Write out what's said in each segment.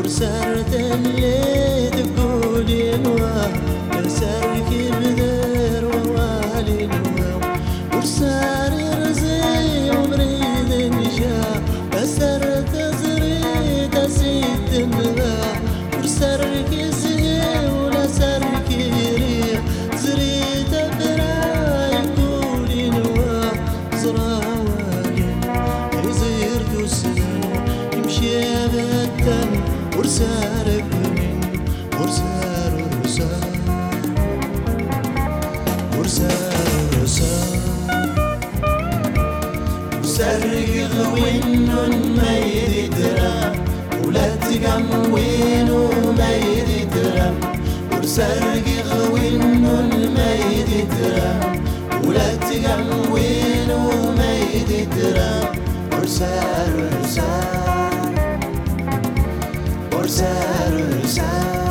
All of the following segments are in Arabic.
ورسرت اللي تقولي نوا لسرك بدر ووالي نوا ورسار رزي ومريد نجا بسرت زريت سيد نغا ورسرك زي ولا سرك ريح زريت براي قولي نوا زراوالي يزير دوسنا يمشي بدن ورسارك من ورسار ورسار ورسار ورسار ورسارك غوين ما يدرى ولا تقموين وما يدرى ورسارك غوين ما يدرى ولا تقموين وما يدرى ورسار ورسار ورسار ورسار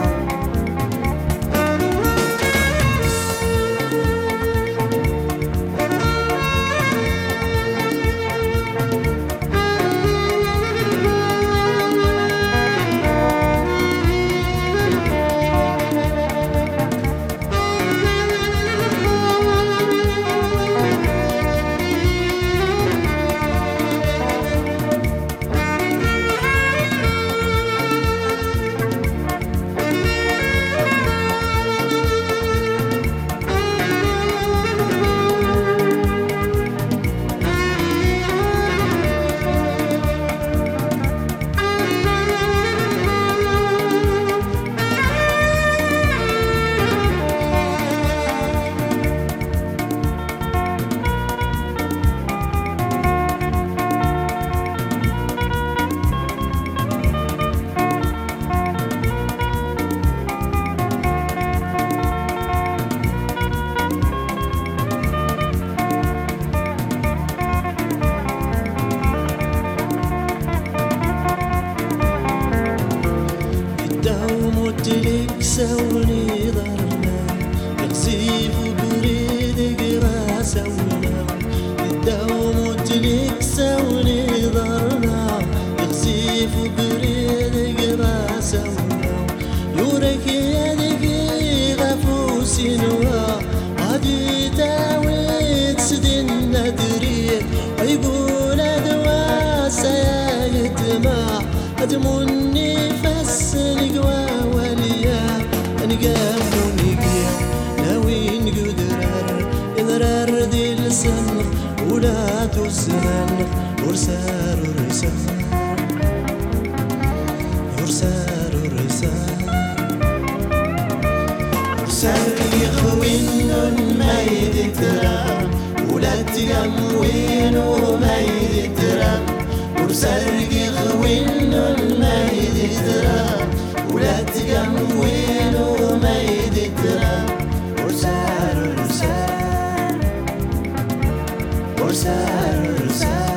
لك سوني ضرنا يقصيف بريد قرا سونا الدوم لك سوني ضرنا يقصيف بريد قرا سونا يورك يدك غفوس نوا غادي تاويت سدن ندري ويقول ادوا سايت ما ادمني فسلك نقاموني ناوين قدرار إضرار دي السمر ولا تسنن ورسار ورسار ورسار ورسار ورسار يخوين ما يدترام ولا تقموين وما يدترام ورسار يخوين ما يدترام ولا تقموين وما يدترى ورسار ورسار ورسار ورسار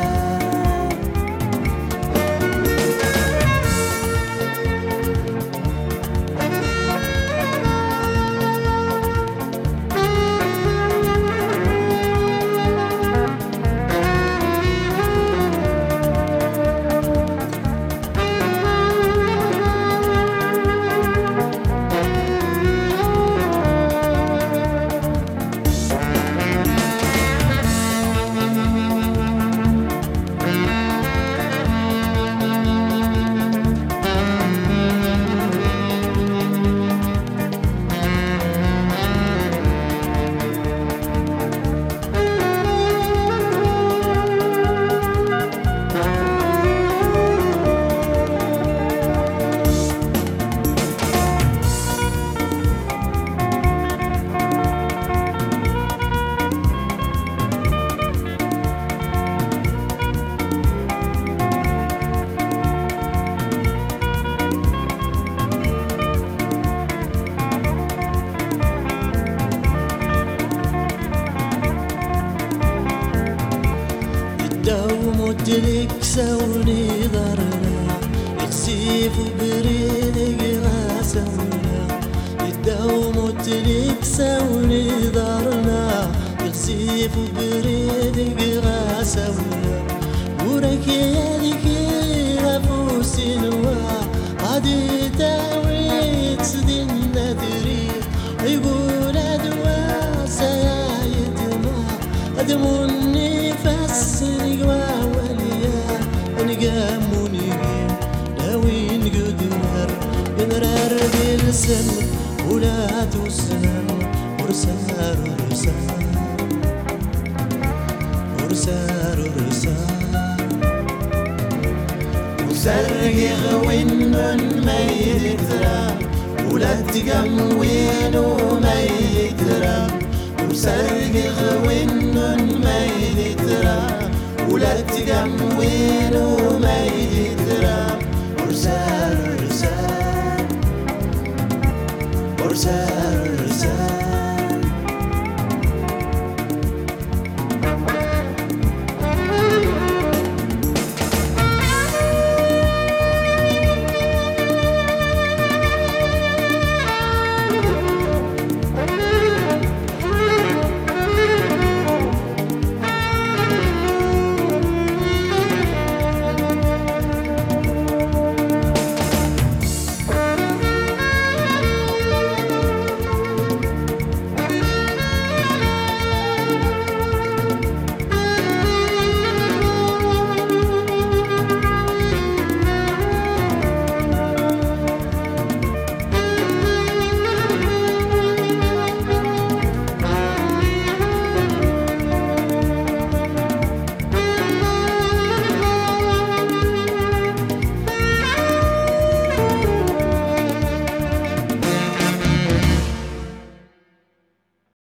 لك سوني ضرنا يقصيف بريدك غاسونا الدوم لك سوني ضرنا يقصيف بريدك غاسونا ورك يدك غفوس نوا عادي تاويت دي الندري يقول أدوا سيايدنا أدموني فسني ووليا نقاموني داوين قدر ينرار بالسن ولا توسن ورسار ورسار ورسار وسرقي غوين ما يدرى ولا تقموين وما يدرى وسرقي غوين ما يدرى ولا تقموين وما يدرى